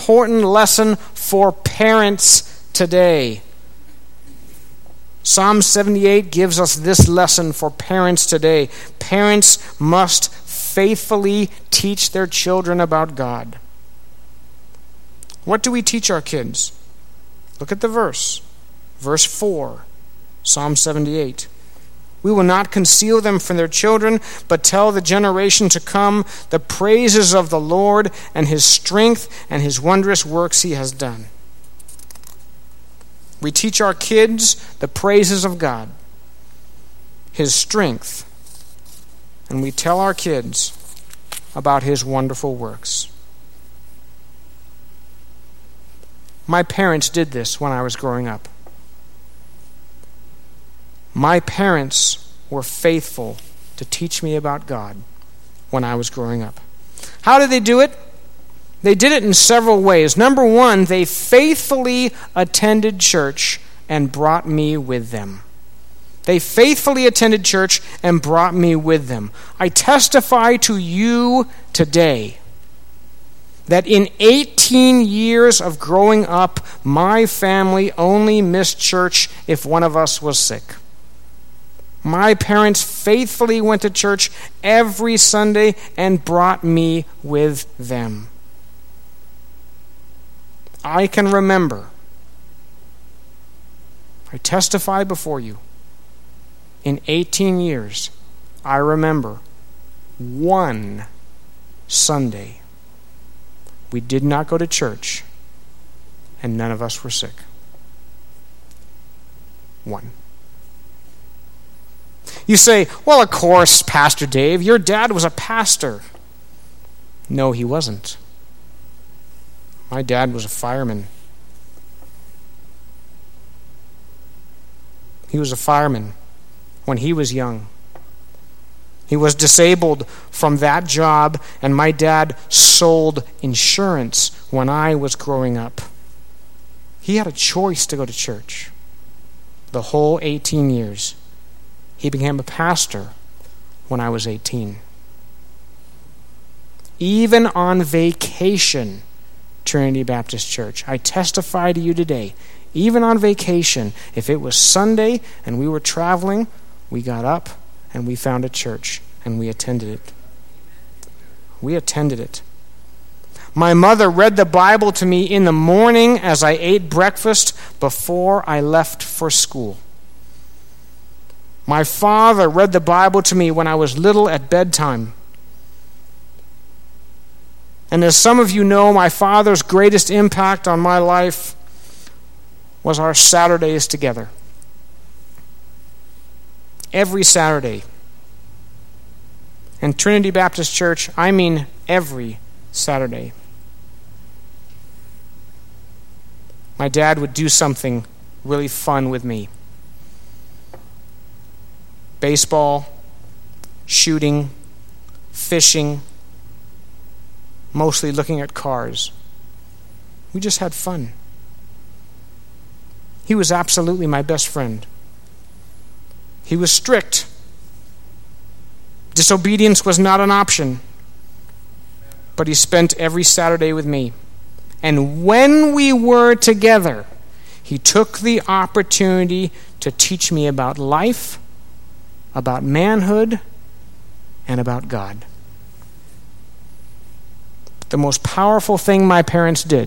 important lesson for parents today. Psalm 78 gives us this lesson for parents today. Parents must faithfully teach their children about God. What do we teach our kids? Look at the verse. Verse 4, Psalm 78. We will not conceal them from their children, but tell the generation to come the praises of the Lord and his strength and his wondrous works he has done. We teach our kids the praises of God, his strength, and we tell our kids about his wonderful works. My parents did this when I was growing up. My parents were faithful to teach me about God when I was growing up. How did they do it? They did it in several ways. Number one, they faithfully attended church and brought me with them. They faithfully attended church and brought me with them. I testify to you today that in 18 years of growing up, my family only missed church if one of us was sick. My parents faithfully went to church every Sunday and brought me with them. I can remember, I testify before you, in 18 years, I remember one Sunday we did not go to church and none of us were sick. One. You say, well, of course, Pastor Dave, your dad was a pastor. No, he wasn't. My dad was a fireman. He was a fireman when he was young. He was disabled from that job, and my dad sold insurance when I was growing up. He had a choice to go to church the whole 18 years. He became a pastor when I was 18. Even on vacation, Trinity Baptist Church, I testify to you today, even on vacation, if it was Sunday and we were traveling, we got up and we found a church and we attended it. We attended it. My mother read the Bible to me in the morning as I ate breakfast before I left for school. My father read the Bible to me when I was little at bedtime. And as some of you know, my father's greatest impact on my life was our Saturdays together. Every Saturday. And Trinity Baptist Church, I mean every Saturday. My dad would do something really fun with me. Baseball, shooting, fishing, mostly looking at cars. We just had fun. He was absolutely my best friend. He was strict. Disobedience was not an option. But he spent every Saturday with me. And when we were together, he took the opportunity to teach me about life, about manhood, and about God. The most powerful thing my parents did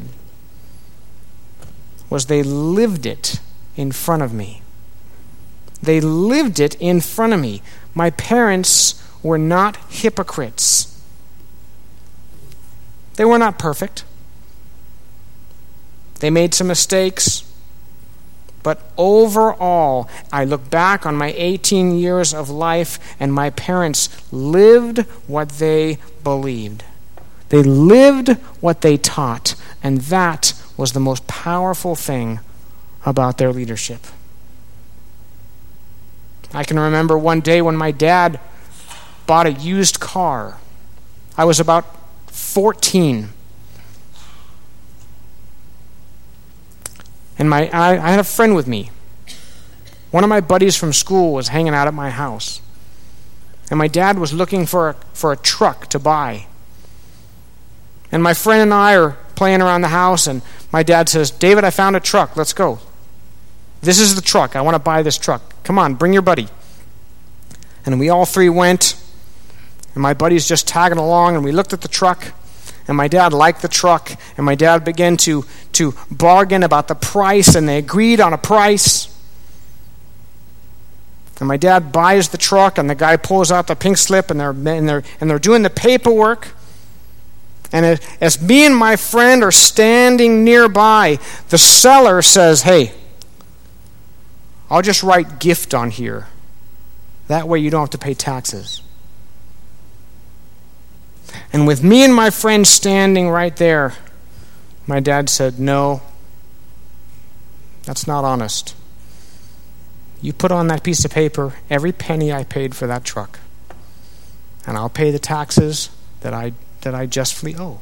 was they lived it in front of me. They lived it in front of me. My parents were not hypocrites. They were not perfect. They made some mistakes. But overall, I look back on my 18 years of life, and my parents lived what they believed. They lived what they taught, and that was the most powerful thing about their leadership. I can remember one day when my dad bought a used car. I was about 14. And I had a friend with me. One of my buddies from school was hanging out at my house. And my dad was looking for a truck to buy. And my friend and I are playing around the house, and my dad says, David, I found a truck. Let's go. This is the truck. I want to buy this truck. Come on, bring your buddy. And we all three went, and my buddy's just tagging along, and we looked at the truck, and my dad liked the truck, and my dad began to bargain about the price, and they agreed on a price. And my dad buys the truck, and the guy pulls out the pink slip, and they're doing the paperwork. And as me and my friend are standing nearby, the seller says, hey, I'll just write gift on here. That way you don't have to pay taxes. And with me and my friend standing right there, my dad said, no, that's not honest. You put on that piece of paper every penny I paid for that truck, and I'll pay the taxes that I justly owe.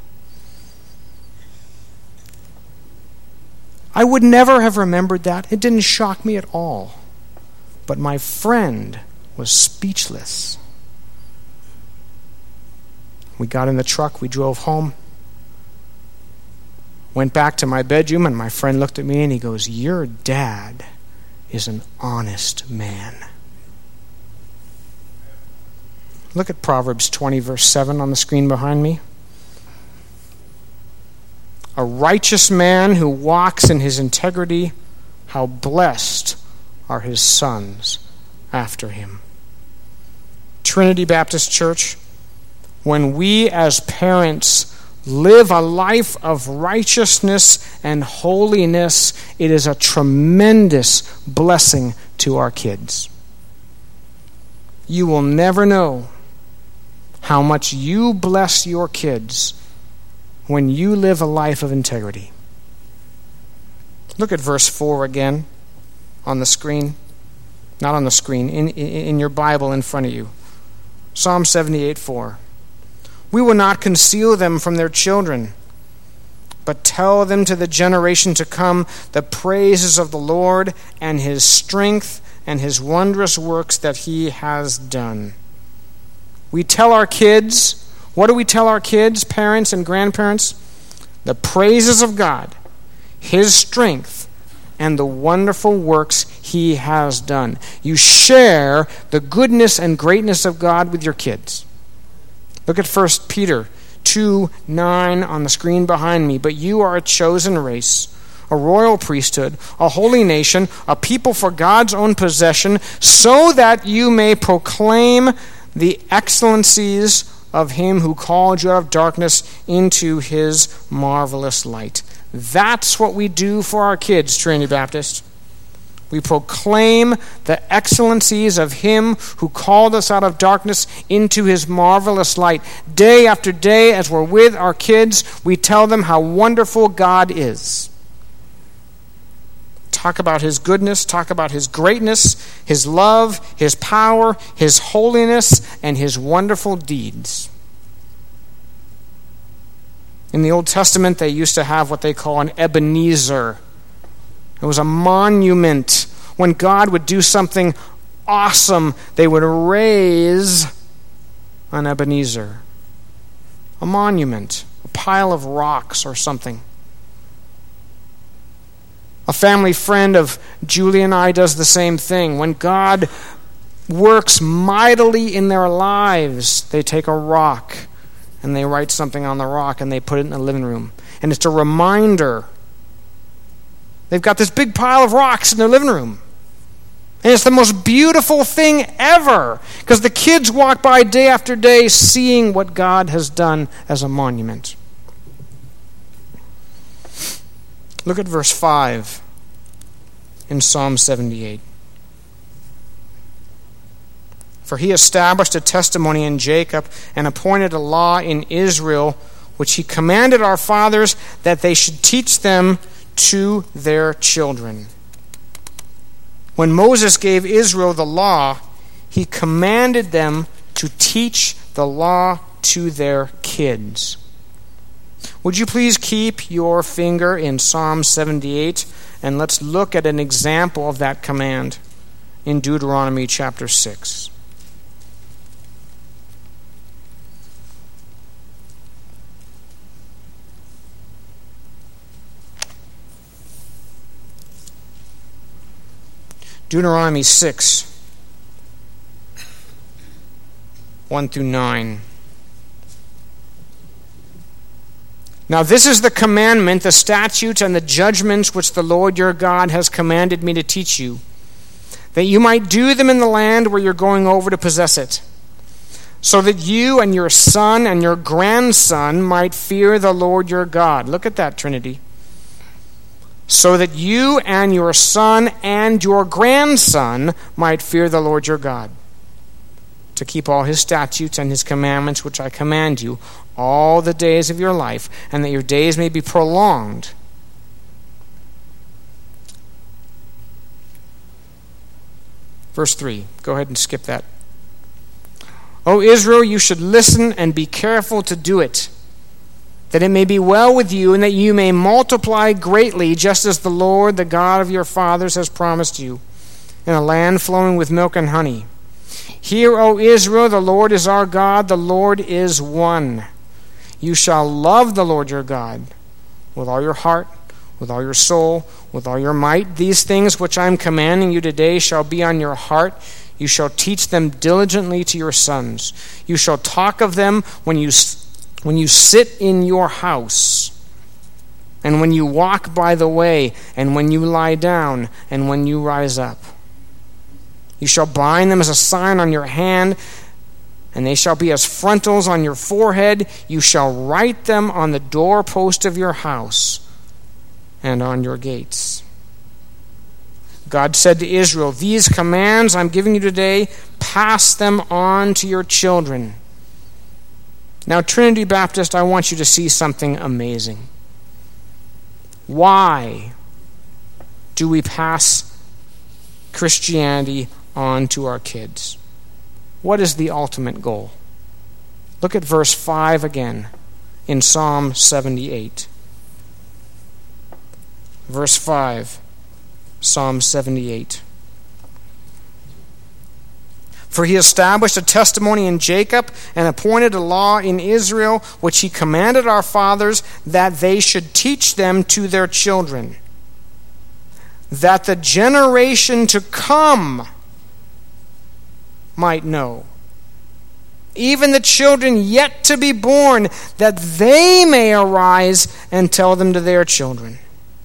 I would never have remembered that. It didn't shock me at all. But my friend was speechless. We got in the truck, we drove home, went back to my bedroom, and my friend looked at me and he goes, your dad is an honest man. Look at Proverbs 20, verse 7 on the screen behind me. A righteous man who walks in his integrity, how blessed are his sons after him. Trinity Baptist Church, when we as parents live a life of righteousness and holiness, it is a tremendous blessing to our kids. You will never know how much you bless your kids when you live a life of integrity. Look at verse 4 again on the screen. Not on the screen, in your Bible in front of you. Psalm 78:4. We will not conceal them from their children, but tell them to the generation to come the praises of the Lord and his strength and his wondrous works that he has done. We tell our kids, what do we tell our kids, parents and grandparents? The praises of God, his strength, and the wonderful works he has done. You share the goodness and greatness of God with your kids. Look at 1 Peter 2:9 on the screen behind me. But you are a chosen race, a royal priesthood, a holy nation, a people for God's own possession, so that you may proclaim the excellencies of him who called you out of darkness into his marvelous light. That's what we do for our kids, Trinity Baptist. We proclaim the excellencies of him who called us out of darkness into his marvelous light. Day after day, as we're with our kids, we tell them how wonderful God is. Talk about his goodness, talk about his greatness, his love, his power, his holiness, and his wonderful deeds. In the Old Testament, they used to have what they call an Ebenezer. It was a monument. When God would do something awesome, they would raise an Ebenezer. A monument, a pile of rocks or something. A family friend of Julie and I does the same thing. When God works mightily in their lives, they take a rock and they write something on the rock and they put it in the living room. And it's a reminder. They've got this big pile of rocks in their living room. And it's the most beautiful thing ever, because the kids walk by day after day seeing what God has done as a monument. Look at verse 5 in Psalm 78. For he established a testimony in Jacob and appointed a law in Israel, which he commanded our fathers that they should teach them to their children. When Moses gave Israel the law, he commanded them to teach the law to their kids. Would you please keep your finger in Psalm 78, and let's look at an example of that command in Deuteronomy chapter 6. Deuteronomy 6, 1 through 9. Now this is the commandment, the statutes, and the judgments which the Lord your God has commanded me to teach you, that you might do them in the land where you're going over to possess it, so that you and your son and your grandson might fear the Lord your God. Look at that, Trinity. So that you and your son and your grandson might fear the Lord your God, to keep all his statutes and his commandments which I command you all the days of your life, and that your days may be prolonged. Verse 3. Go ahead and skip that. O Israel, you should listen and be careful to do it, that it may be well with you, and that you may multiply greatly, just as the Lord, the God of your fathers, has promised you, in a land flowing with milk and honey. Hear, O Israel, the Lord is our God, the Lord is one. You shall love the Lord your God with all your heart, with all your soul, with all your might. These things which I am commanding you today shall be on your heart. You shall teach them diligently to your sons. You shall talk of them when you sit in your house, and when you walk by the way, and when you lie down, and when you rise up. You shall bind them as a sign on your hand, and they shall be as frontals on your forehead. You shall write them on the doorpost of your house and on your gates. God said to Israel, these commands I'm giving you today, pass them on to your children. Now, Trinity Baptist, I want you to see something amazing. Why do we pass Christianity on to our kids? What is the ultimate goal? Look at verse 5 again in Psalm 78. Verse 5, Psalm 78. For he established a testimony in Jacob and appointed a law in Israel, which he commanded our fathers, that they should teach them to their children, that the generation to come might know, even the children yet to be born, that they may arise and tell them to their children,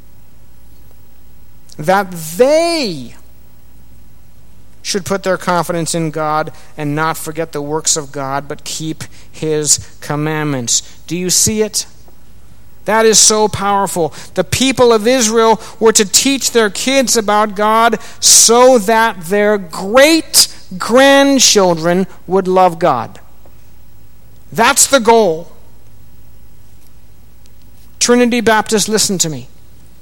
that they should put their confidence in God and not forget the works of God, but keep his commandments. Do you see it? That is so powerful. The people of Israel were to teach their kids about God so that their great-grandchildren would love God. That's the goal. Trinity Baptist, listen to me.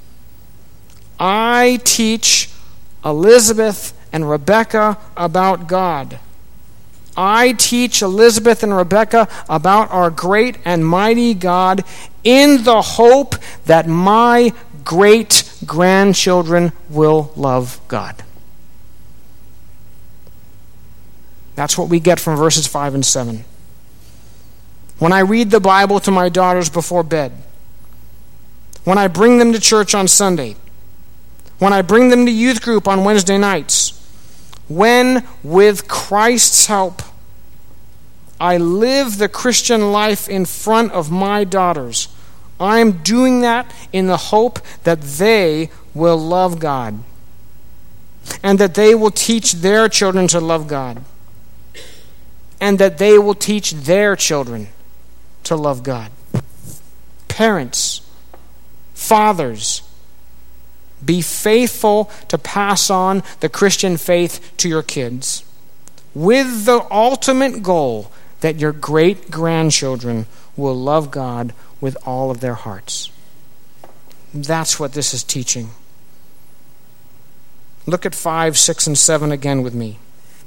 I teach Elizabeth and Rebecca about God. I teach Elizabeth and Rebecca about our great and mighty God in the hope that my great-grandchildren will love God. That's what we get from verses 5 and 7. When I read the Bible to my daughters before bed, when I bring them to church on Sunday, when I bring them to youth group on Wednesday nights, when, with Christ's help, I live the Christian life in front of my daughters, I am doing that in the hope that they will love God and that they will teach their children to love God and that they will teach their children to love God. Parents, fathers, be faithful to pass on the Christian faith to your kids with the ultimate goal that your great-grandchildren will love God with all of their hearts. That's what this is teaching. Look at 5, 6, and 7 again with me.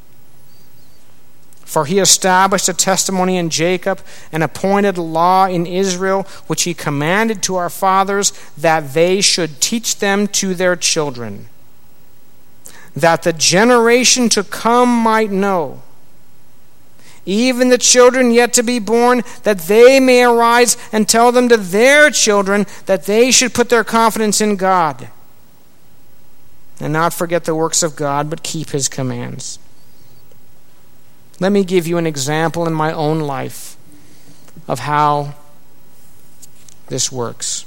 For he established a testimony in Jacob and appointed a law in Israel, which he commanded to our fathers, that they should teach them to their children, that the generation to come might know, even the children yet to be born, that they may arise and tell them to their children, that they should put their confidence in God, and not forget the works of God, but keep his commands. Let me give you an example in my own life of how this works.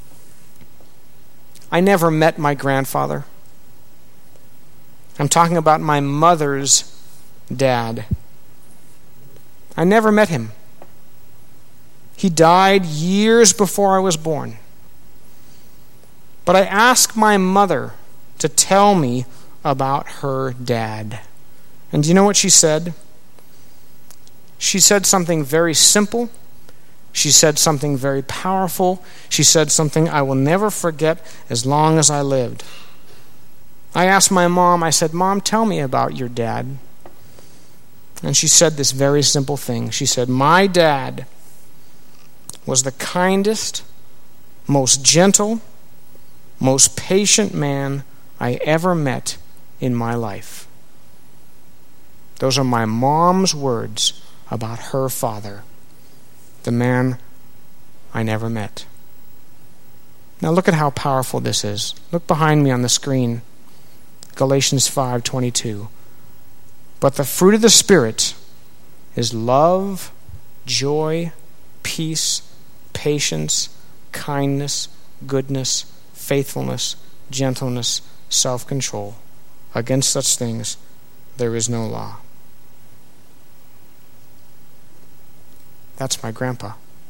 I never met my grandfather. I'm talking about my mother's dad. I never met him. He died years before I was born. But I asked my mother to tell me about her dad. And do you know what she said? She said something very simple. She said something very powerful. She said something I will never forget as long as I lived. I asked my mom, I said, "Mom, tell me about your dad." And she said this very simple thing. She said, "My dad was the kindest, most gentle, most patient man I ever met in my life." Those are my mom's words about her father, the man I never met. Now look at how powerful this is. Look behind me on the screen. Galatians 5:22. But the fruit of the Spirit is love, joy, peace, patience, kindness, goodness, faithfulness, gentleness, self-control. Against such things there is no law. That's my grandpa.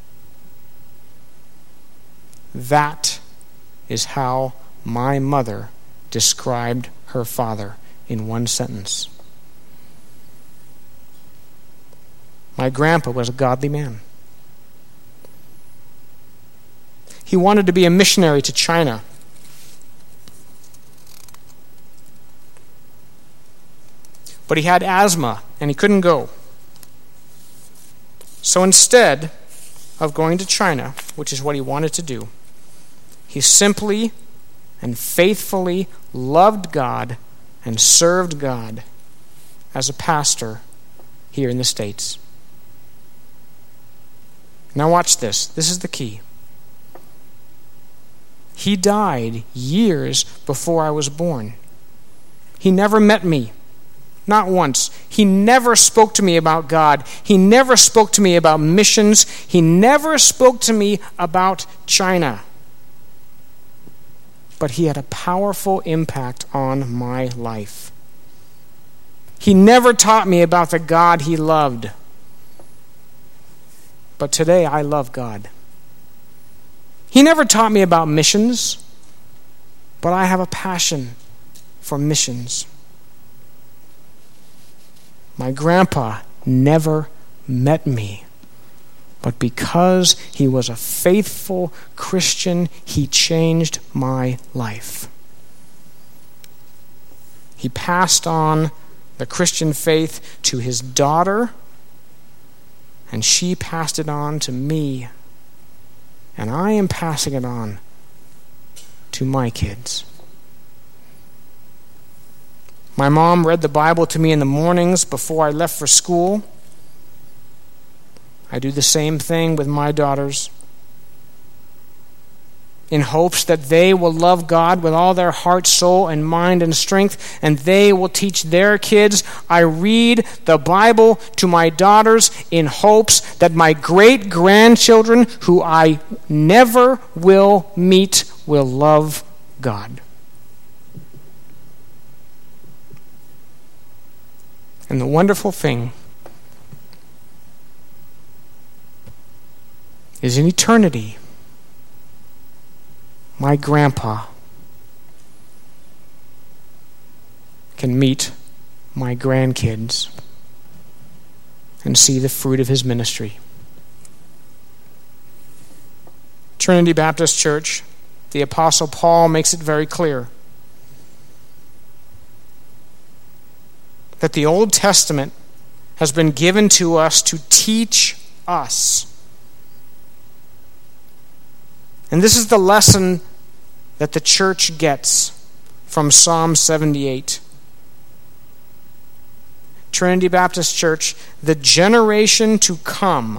That is how my mother described her father in one sentence. My grandpa was a godly man. He wanted to be a missionary to China. But he had asthma and he couldn't go. So instead of going to China, which is what he wanted to do, he simply and faithfully loved God and served God as a pastor here in the States. Now watch this. This is the key. He died years before I was born. He never met me. Not once. He never spoke to me about God. He never spoke to me about missions. He never spoke to me about China. But he had a powerful impact on my life. He never taught me about the God he loved. But today I love God. He never taught me about missions, but I have a passion for missions. My grandpa never met me, but because he was a faithful Christian, he changed my life. He passed on the Christian faith to his daughter, and she passed it on to me, and I am passing it on to my kids. My mom read the Bible to me in the mornings before I left for school. I do the same thing with my daughters, in hopes that they will love God with all their heart, soul, and mind and strength, and they will teach their kids. I read the Bible to my daughters in hopes that my great-grandchildren, who I never will meet, will love God. And the wonderful thing is, in eternity, my grandpa can meet my grandkids and see the fruit of his ministry. Trinity Baptist Church, the Apostle Paul makes it very clear that the Old Testament has been given to us to teach us. And this is the lesson that the church gets from Psalm 78. Trinity Baptist Church, the generation to come,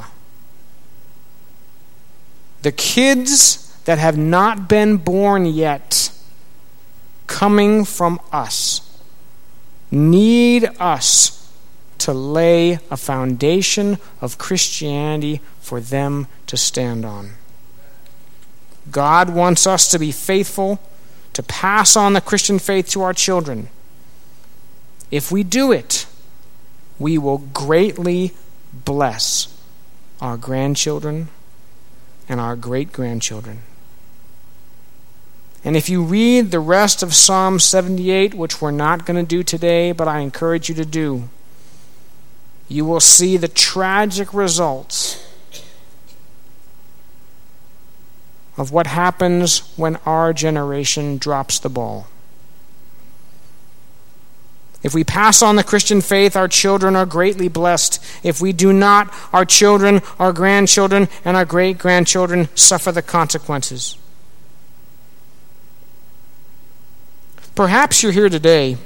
the kids that have not been born yet, coming from us need us to lay a foundation of Christianity for them to stand on. God wants us to be faithful, to pass on the Christian faith to our children. If we do it, we will greatly bless our grandchildren and our great-grandchildren. And if you read the rest of Psalm 78, which we're not going to do today, but I encourage you to do, you will see the tragic results of what happens when our generation drops the ball. If we pass on the Christian faith, our children are greatly blessed. If we do not, our children, our grandchildren, and our great-grandchildren suffer the consequences. Perhaps you're here today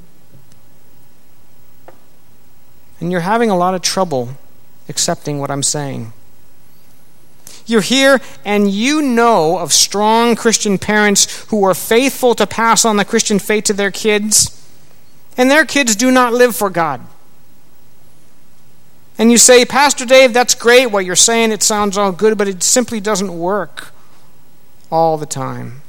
and you're having a lot of trouble accepting what I'm saying. You're here and you know of strong Christian parents who are faithful to pass on the Christian faith to their kids, and their kids do not live for God. And you say, Pastor Dave, that's great what you're saying. It sounds all good, but it simply doesn't work all the time.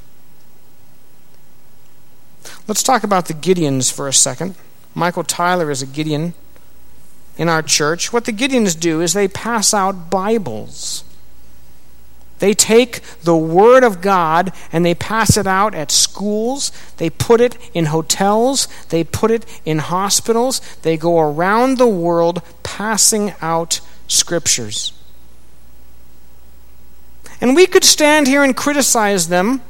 Let's talk about the Gideons for a second. Michael Tyler is a Gideon in our church. What the Gideons do is they pass out Bibles. They take the Word of God and they pass it out at schools. They put it in hotels. They put it in hospitals. They go around the world passing out Scriptures. And we could stand here and criticize them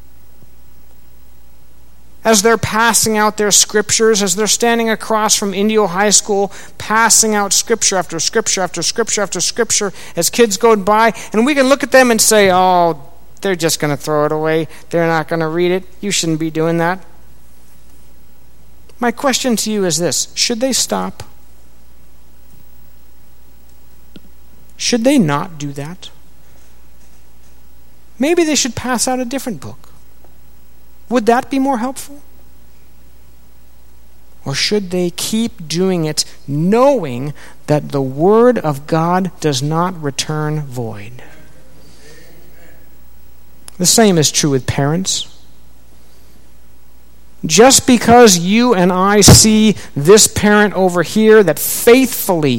as they're passing out their Scriptures, as they're standing across from Indio High School, passing out Scripture after Scripture after Scripture after Scripture as kids go by, and we can look at them and say, oh, they're just going to throw it away. They're not going to read it. You shouldn't be doing that. My question to you is this: should they stop? Should they not do that? Maybe they should pass out a different book. Would that be more helpful? Or should they keep doing it knowing that the Word of God does not return void? The same is true with parents. Just because you and I see this parent over here that faithfully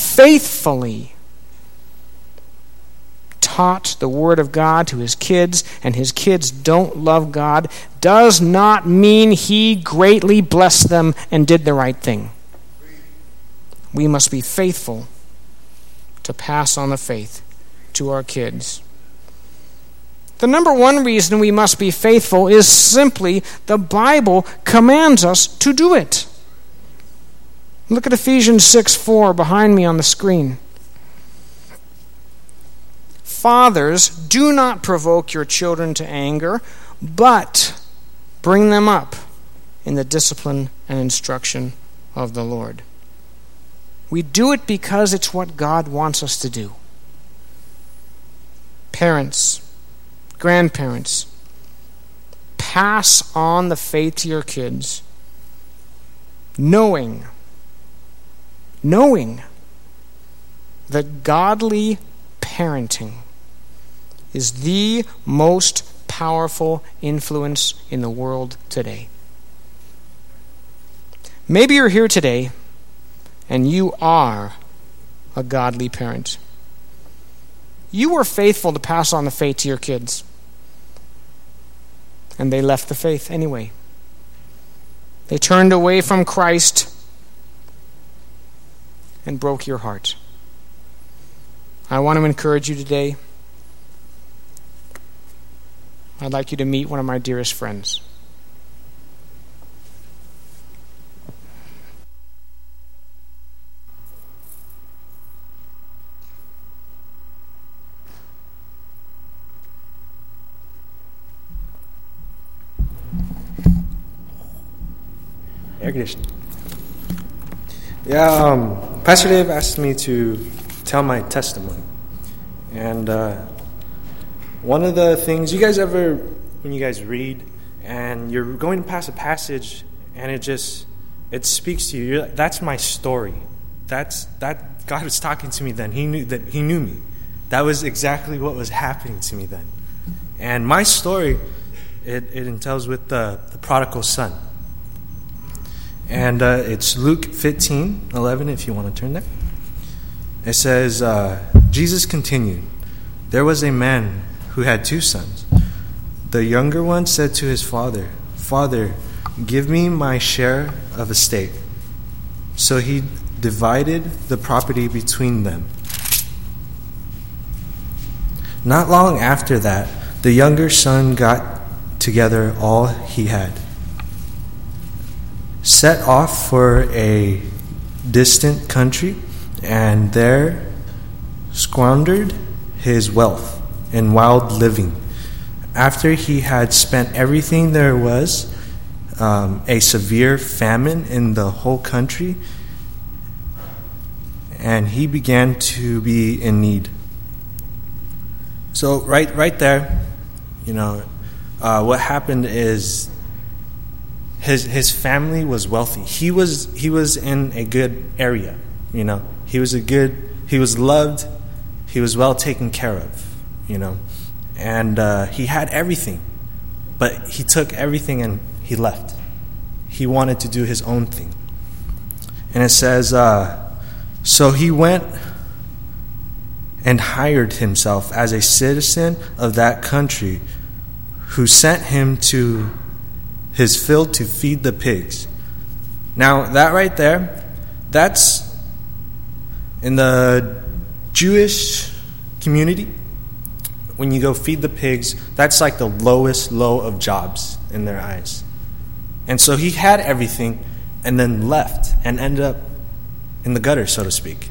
taught the Word of God to his kids, and his kids don't love God, does not mean he greatly blessed them and did the right thing. We must be faithful to pass on the faith to our kids. The number one reason we must be faithful is simply the Bible commands us to do it. Look at Ephesians 6:4 behind me on the screen. Fathers, do not provoke your children to anger, but bring them up in the discipline and instruction of the Lord. We do it because it's what God wants us to do. Parents, grandparents, pass on the faith to your kids, knowing that godly parenting is the most powerful influence in the world today. Maybe you're here today and you are a godly parent. You were faithful to pass on the faith to your kids, and they left the faith anyway. They turned away from Christ and broke your heart. I want to encourage you today. I'd like you to meet one of my dearest friends. Air conditioning. Pastor Dave asked me to tell my testimony. And one of the things, when you guys read and you're going to pass a passage, and it speaks to you. You're like, that's my story. That God was talking to me then. He knew me. That was exactly what was happening to me then. And my story, it entails with the prodigal son. And it's Luke 15:11, if you want to turn there. It says, Jesus continued, "There was a man who had 2 sons. The younger one said to his father, 'Father, give me my share of estate.' So he divided the property between them. Not long after that, the younger son got together all he had, set off for a distant country, and there squandered his wealth in wild living. After he had spent everything, there was a severe famine in the whole country, and he began to be in need." So right there, what happened is his family was wealthy. He was in a good area. He was loved. He was well taken care of. And he had everything, but he took everything and he left. He wanted to do his own thing. And it says, so he went and hired himself as a citizen of that country, who sent him to his field to feed the pigs. Now, that right there, that's in the Jewish community. When you go feed the pigs, that's like the lowest low of jobs in their eyes. And so he had everything and then left and ended up in the gutter, so to speak.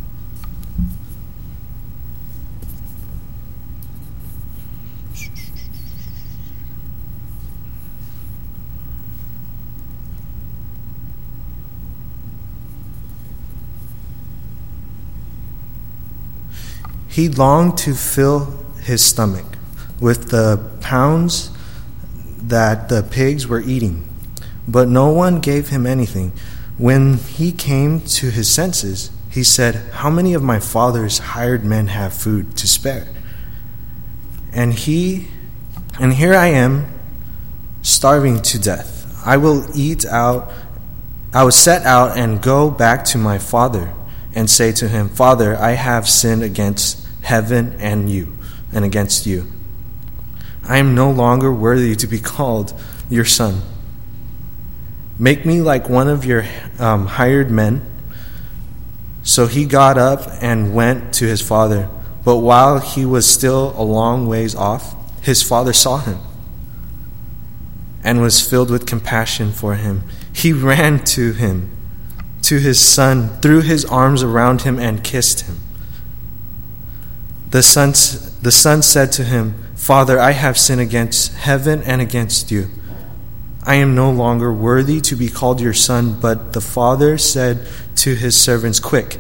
He longed to fill his stomach with the pounds that the pigs were eating, but no one gave him anything. When he came to his senses, he said, "How many of my father's hired men have food to spare? And here I am, starving to death. I will set out and go back to my father and say to him, 'Father, I have sinned against heaven and against you. I am no longer worthy to be called your son. Make me like one of your hired men.' So he got up and went to his father. But while he was still a long ways off, his father saw him and was filled with compassion for him. He ran to his son, threw his arms around him, and kissed him. The son said to him, 'Father, I have sinned against heaven and against you. I am no longer worthy to be called your son.' But the father said to his servants, 'Quick,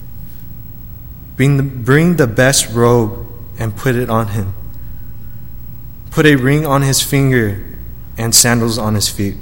bring the best robe and put it on him. Put a ring on his finger and sandals on his feet.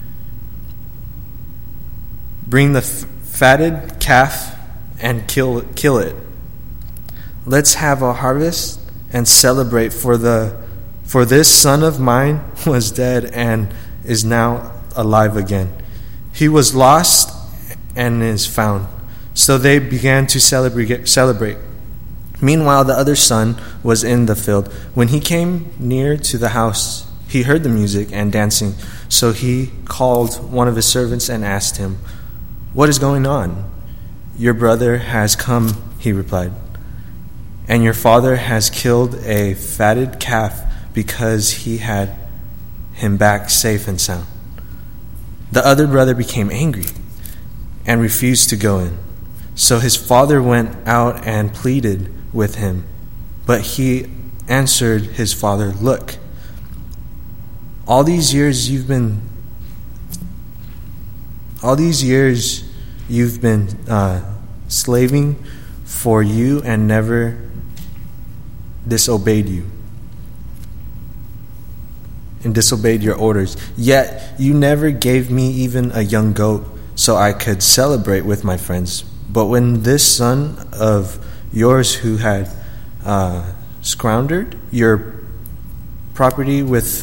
Bring the fatted calf and kill it. Let's have a harvest and celebrate, for this son of mine was dead and is now alive again. He was lost and is found.' So they began to celebrate. Meanwhile, the other son was in the field. When he came near to the house, he heard the music and dancing. So he called one of his servants and asked him, 'What is going on?' 'Your brother has come,' he replied, 'and your father has killed a fatted calf because he had him back safe and sound.' The other brother became angry and refused to go in. So his father went out and pleaded with him. But he answered his father, 'Look, all these years you've been slaving for you and never disobeyed you. and disobeyed your orders. Yet you never gave me even a young goat so I could celebrate with my friends. But when this son of yours who had squandered your property with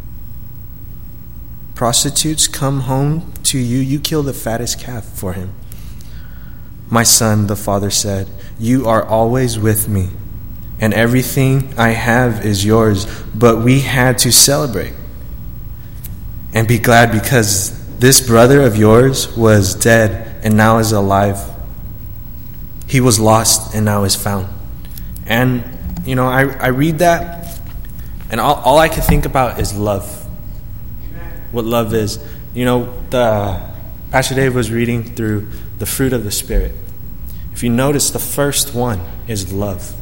prostitutes come home to you, you kill the fattest calf for him." "My son," the father said, "you are always with me, and everything I have is yours. But we had to celebrate and be glad because this brother of yours was dead and now is alive. He was lost and now is found." And, I read that, and all I can think about is love. What love is. Pastor Dave was reading through the fruit of the Spirit. If you notice, the first one is love.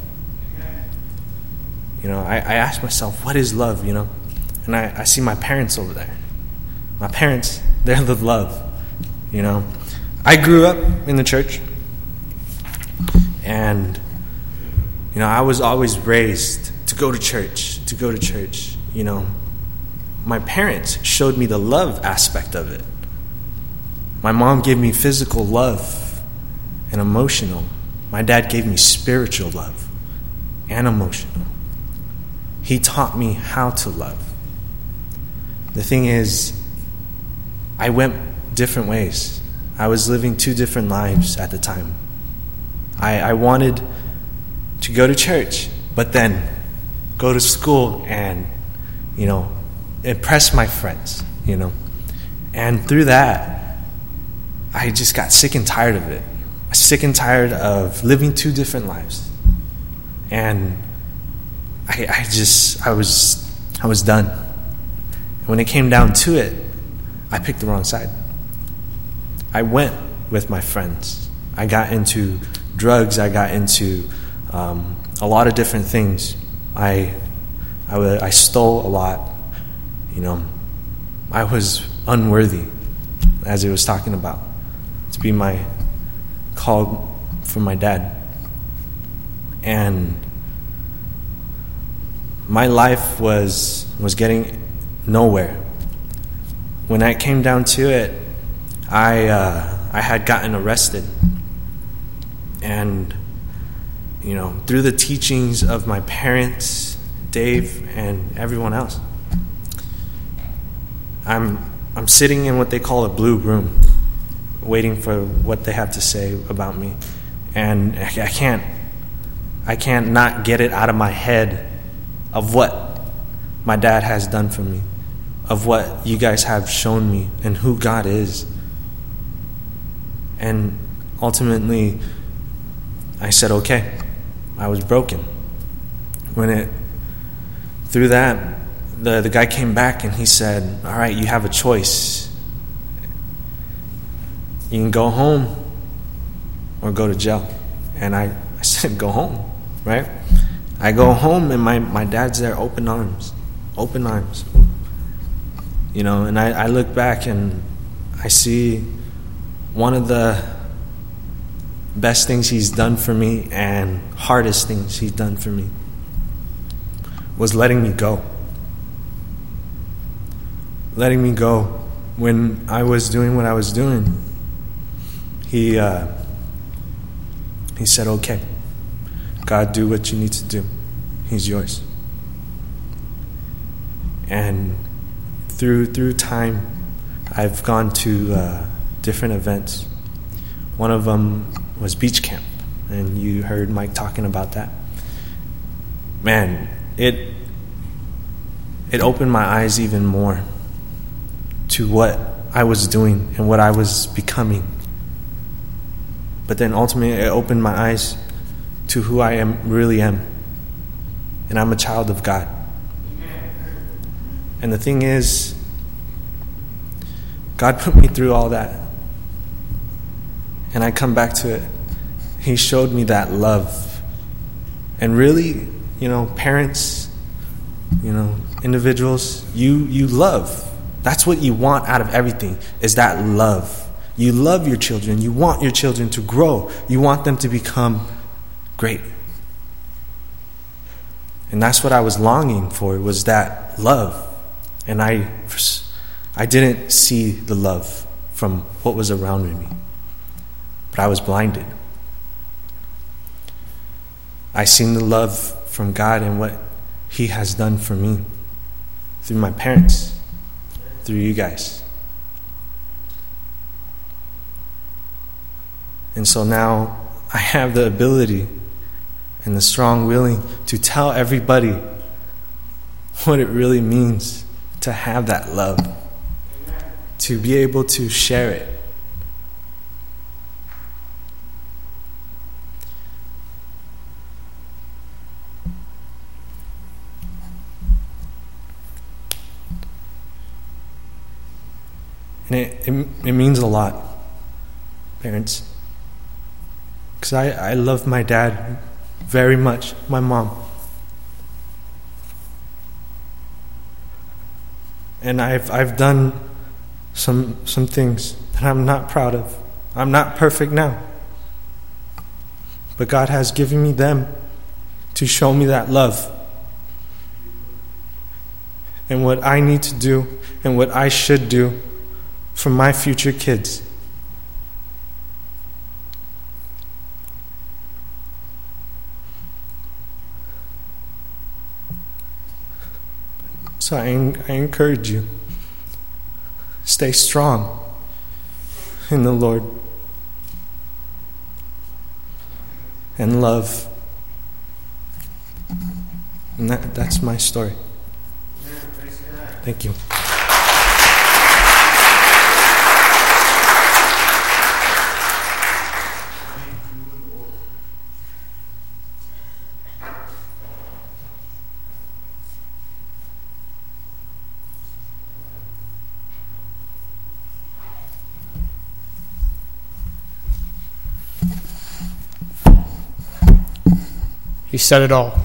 I ask myself, what is love, And I see my parents over there. My parents, they're the love, I grew up in the church. And, I was always raised to go to church. My parents showed me the love aspect of it. My mom gave me physical love and emotional. My dad gave me spiritual love and emotional. He taught me how to love. The thing is, I went different ways. I was living 2 different lives at the time. I wanted to go to church, but then go to school and, impress my friends, And through that, I just got sick and tired of it. Sick and tired of living 2 different lives. And I was done. And when it came down to it, I picked the wrong side. I went with my friends. I got into drugs. I got into a lot of different things. I stole a lot. I was unworthy, as it was talking about, to be my call from my dad. And my life was getting nowhere. When it came down to it, I had gotten arrested. And, through the teachings of my parents, Dave, and everyone else, I'm sitting in what they call a blue room, waiting for what they have to say about me. And I can't not get it out of my head of what my dad has done for me, of what you guys have shown me, and who God is. And ultimately, I said, okay, I was broken. Through that, the guy came back and he said, all right, you have a choice. You can go home or go to jail. And I said, go home, right? I go home and my dad's there, open arms. And I look back and I see one of the best things he's done for me and hardest things he's done for me was letting me go. Letting me go when I was doing what I was doing. He said, okay, God, do what you need to do. He's yours. And through time, I've gone to different events. One of them was beach camp, and you heard Mike talking about that. Man, it opened my eyes even more to what I was doing and what I was becoming. But then ultimately it opened my eyes to who I really am. And I'm a child of God. And the thing is, God put me through all that. And I come back to it. He showed me that love. And really, parents, individuals, you love. That's what you want out of everything, is that love. You love your children. You want your children to grow. You want them to become great. And that's what I was longing for, was that love. And I didn't see the love from what was around me, but I was blinded. I seen the love from God and what He has done for me through my parents, through you guys. And so now I have the ability and the strong willing to tell everybody what it really means to have that love, to be able to share it. And it means a lot, parents. Because I love my dad very much, my mom. And I've done some things that I'm not proud of. I'm not perfect now. But God has given me them to show me that love. And what I need to do and what I should do for my future kids. So I encourage you, stay strong in the Lord and love. And that's my story. Thank you. He said it all.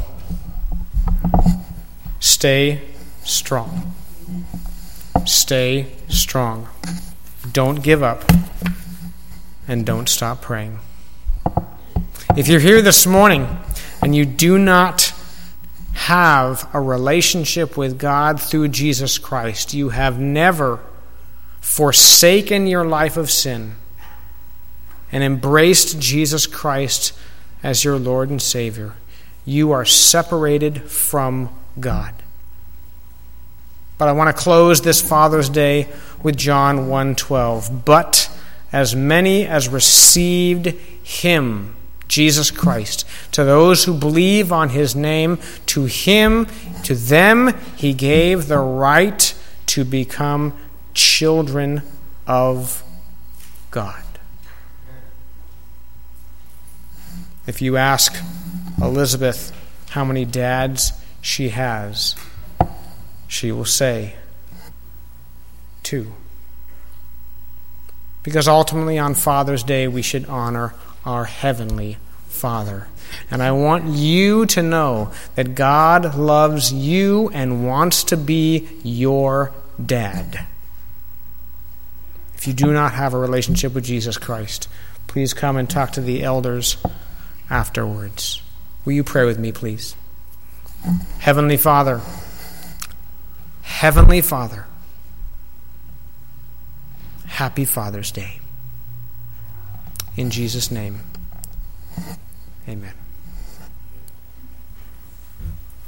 Stay strong. Stay strong. Don't give up. And don't stop praying. If you're here this morning and you do not have a relationship with God through Jesus Christ, you have never forsaken your life of sin and embraced Jesus Christ as your Lord and Savior, you are separated from God. But I want to close this Father's Day with John 1:12. But as many as received Him, Jesus Christ, to those who believe on His name, to them He gave the right to become children of God. If you ask Elizabeth how many dads she has, she will say 2. Because ultimately on Father's Day we should honor our Heavenly Father. And I want you to know that God loves you and wants to be your dad. If you do not have a relationship with Jesus Christ, please come and talk to the elders afterwards. Will you pray with me, please? Heavenly Father, happy Father's Day. In Jesus' name, amen.